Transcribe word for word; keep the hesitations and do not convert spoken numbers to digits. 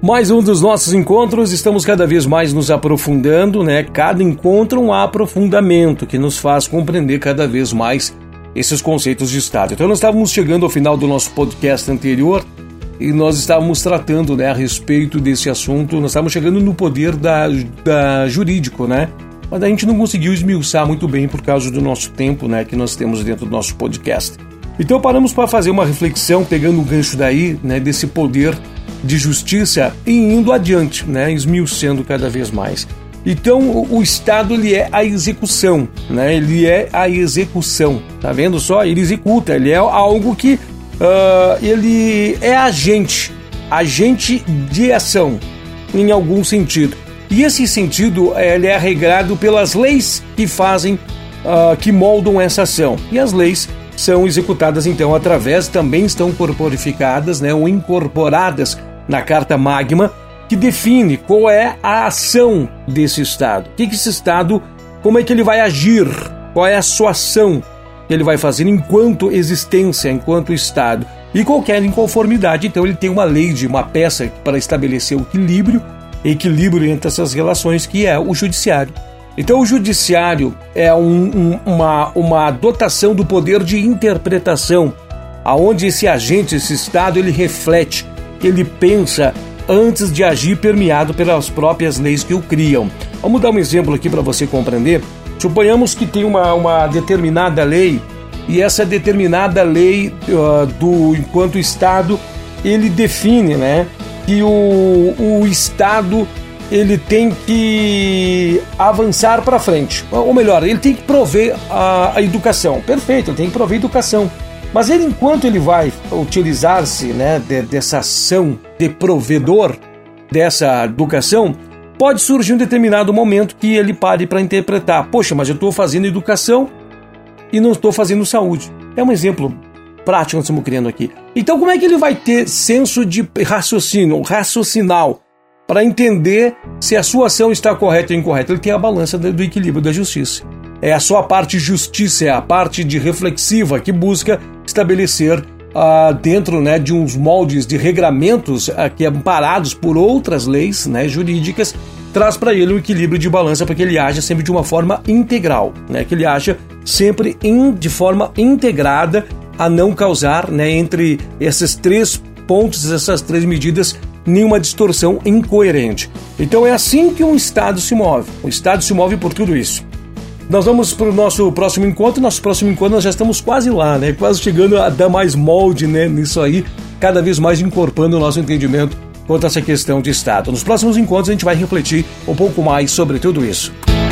Mais um dos nossos encontros, estamos cada vez mais nos aprofundando, né? Cada encontro um aprofundamento que nos faz compreender cada vez mais esses conceitos de Estado. Então nós estávamos chegando ao final do nosso podcast anterior e nós estávamos tratando, né, a respeito desse assunto, nós estávamos chegando no poder da, da jurídico, né? Mas a gente não conseguiu esmiuçar muito bem por causa do nosso tempo, né, que nós temos dentro do nosso podcast. Então paramos para fazer uma reflexão, pegando um gancho daí, né, desse poder de justiça e indo adiante, né, esmiuçando cada vez mais. Então o, o Estado, ele é a execução, né, ele é a execução, tá vendo só? Ele executa, ele é algo que uh, ele é agente, agente de ação, em algum sentido. E esse sentido, ele é regrado pelas leis que fazem, uh, que moldam essa ação. E as leis são executadas, então, através, também estão corporificadas, né, ou incorporadas na Carta Magna, que define qual é a ação desse Estado. O que, que esse Estado, como é que ele vai agir, qual é a sua ação que ele vai fazer enquanto existência, enquanto Estado. E qualquer inconformidade, então, ele tem uma lei, de uma peça para estabelecer o equilíbrio, equilíbrio entre essas relações, que é o judiciário. Então o judiciário é um, um, uma, uma dotação do poder de interpretação, aonde esse agente, esse Estado, ele reflete, ele pensa antes de agir, permeado pelas próprias leis que o criam. Vamos dar um exemplo aqui para você compreender. Suponhamos que tem uma, uma determinada lei, e essa determinada lei uh, do enquanto Estado, ele define, né, que o, o Estado, ele tem que avançar para frente, ou melhor, ele tem que prover a, a educação. Perfeito, ele tem que prover educação. Mas ele, enquanto ele vai utilizar-se, né, de, dessa ação de provedor dessa educação, pode surgir um determinado momento que ele pare para interpretar. Poxa, mas eu estou fazendo educação e não estou fazendo saúde. É um exemplo prático que nós estamos criando aqui. Então, como é que ele vai ter senso de raciocínio, raciocinal, para entender se a sua ação está correta ou incorreta? Ele tem a balança do equilíbrio da justiça. É a sua parte justiça, é a parte de reflexiva que busca estabelecer uh, dentro, né, de uns moldes de regramentos uh, que amparados por outras leis, né, jurídicas, traz para ele um equilíbrio de balança para que ele haja sempre de uma forma integral, né, que ele haja sempre in, de forma integrada, a não causar, né, entre esses três pontos, essas três medidas, nenhuma distorção incoerente. Então é assim que um Estado se move. O Estado se move por tudo isso. Nós vamos para o nosso próximo encontro. Nosso próximo encontro nós já estamos quase lá, né? Quase chegando a dar mais molde, né, nisso aí, cada vez mais incorporando o nosso entendimento quanto a essa questão de Estado. Nos próximos encontros a gente vai refletir um pouco mais sobre tudo isso.